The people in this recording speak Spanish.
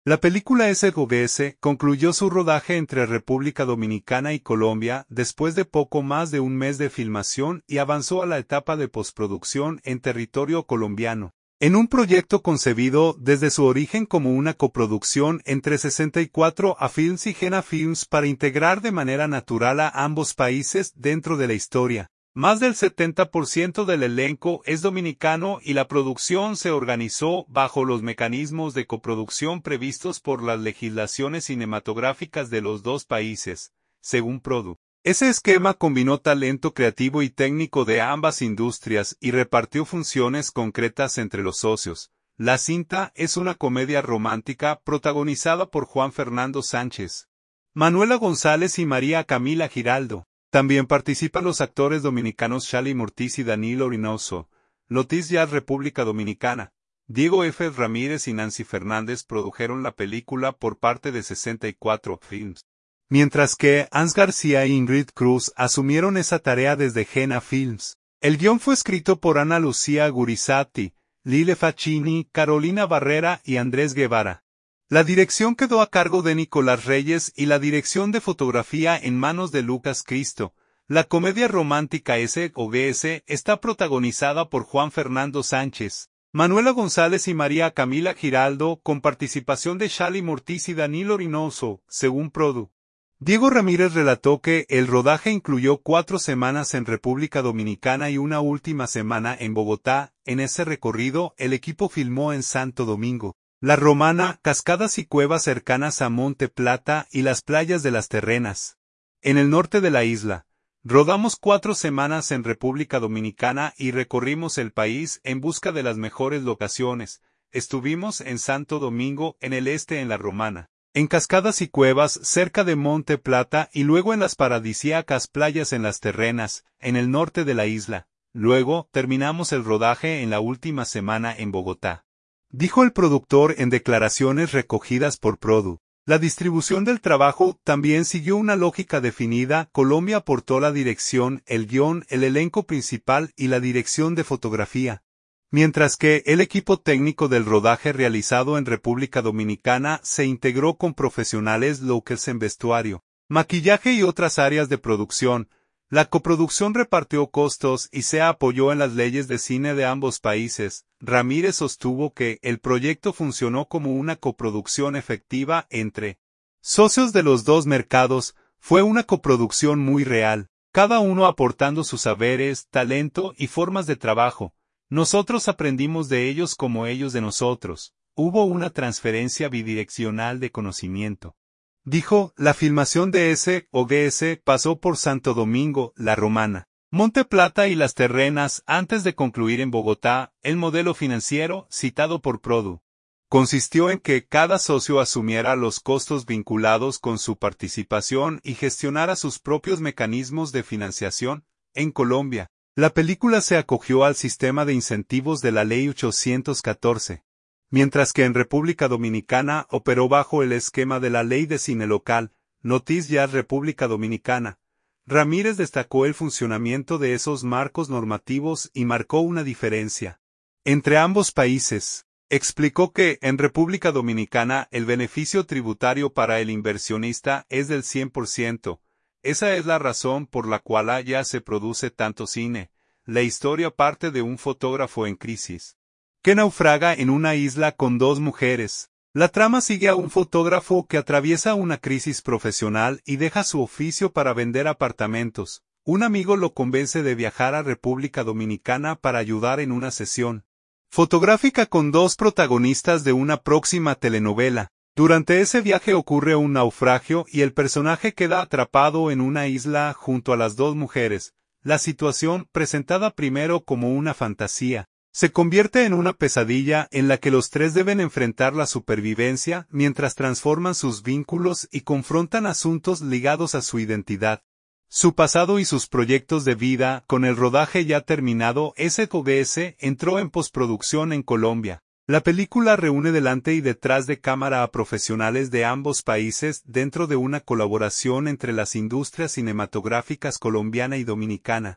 La película SOS concluyó su rodaje entre República Dominicana y Colombia después de poco más de un mes de filmación y avanzó a la etapa de postproducción en territorio colombiano. En un proyecto concebido desde su origen como una coproducción entre 64 A Films y Gena Films para integrar de manera natural a ambos países dentro de la historia. Más del 70% del elenco es dominicano y la producción se organizó bajo los mecanismos de coproducción previstos por las legislaciones cinematográficas de los dos países, según Produ. Ese esquema combinó talento creativo y técnico de ambas industrias y repartió funciones concretas entre los socios. La cinta es una comedia romántica protagonizada por Juan Fernando Sánchez, Manuela González y María Camila Giraldo. También participan los actores dominicanos Shally Mortiz y Danilo Reynoso. Lotis Jazz República Dominicana. Diego F. Ramírez y Nancy Fernández produjeron la película por parte de 64 Films. Mientras que Ans García e Ingrid Cruz asumieron esa tarea desde Gena Films. El guión fue escrito por Ana Lucía Gurizati, Lile Facchini, Carolina Barrera y Andrés Guevara. La dirección quedó a cargo de Nicolás Reyes y la dirección de fotografía en manos de Lucas Cristo. La comedia romántica SOS está protagonizada por Juan Fernando Sánchez, Manuela González y María Camila Giraldo, con participación de Shally Mortiz y Danilo Reynoso, según Produ. Diego Ramírez relató que el rodaje incluyó 4 semanas en República Dominicana y una última semana en Bogotá. En ese recorrido, el equipo filmó en Santo Domingo, La Romana, cascadas y cuevas cercanas a Monte Plata y las playas de Las Terrenas. En el norte de la isla, rodamos 4 semanas en República Dominicana y recorrimos el país en busca de las mejores locaciones. Estuvimos en Santo Domingo, en el este en La Romana, en cascadas y cuevas cerca de Monte Plata y luego en las paradisíacas playas en Las Terrenas, en el norte de la isla. Luego, terminamos el rodaje en la última semana en Bogotá, dijo el productor en declaraciones recogidas por Produ. La distribución del trabajo también siguió una lógica definida. Colombia aportó la dirección, el guión, el elenco principal y la dirección de fotografía, mientras que el equipo técnico del rodaje realizado en República Dominicana se integró con profesionales locales en vestuario, maquillaje y otras áreas de producción. La coproducción repartió costos y se apoyó en las leyes de cine de ambos países. Ramírez sostuvo que el proyecto funcionó como una coproducción efectiva entre socios de los dos mercados. Fue una coproducción muy real, cada uno aportando sus saberes, talento y formas de trabajo. Nosotros aprendimos de ellos como ellos de nosotros. Hubo una transferencia bidireccional de conocimiento. Dijo, la filmación de SOS pasó por Santo Domingo, La Romana, Monte Plata y Las Terrenas antes de concluir en Bogotá. El modelo financiero, citado por Produ, consistió en que cada socio asumiera los costos vinculados con su participación y gestionara sus propios mecanismos de financiación. En Colombia, la película se acogió al sistema de incentivos de la Ley 814. Mientras que en República Dominicana operó bajo el esquema de la Ley de Cine Local, Lotis Jazz República Dominicana. Ramírez destacó el funcionamiento de esos marcos normativos y marcó una diferencia entre ambos países. Explicó que, en República Dominicana, el beneficio tributario para el inversionista es del 100%. Esa es la razón por la cual allá se produce tanto cine. La historia parte de un fotógrafo en crisis que naufraga en una isla con 2 mujeres. La trama sigue a un fotógrafo que atraviesa una crisis profesional y deja su oficio para vender apartamentos. Un amigo lo convence de viajar a República Dominicana para ayudar en una sesión fotográfica con 2 protagonistas de una próxima telenovela. Durante ese viaje ocurre un naufragio y el personaje queda atrapado en una isla junto a las 2 mujeres. La situación, presentada primero como una fantasía, se convierte en una pesadilla en la que los 3 deben enfrentar la supervivencia mientras transforman sus vínculos y confrontan asuntos ligados a su identidad, su pasado y sus proyectos de vida. Con el rodaje ya terminado, SOS entró en postproducción en Colombia. La película reúne delante y detrás de cámara a profesionales de ambos países dentro de una colaboración entre las industrias cinematográficas colombiana y dominicana.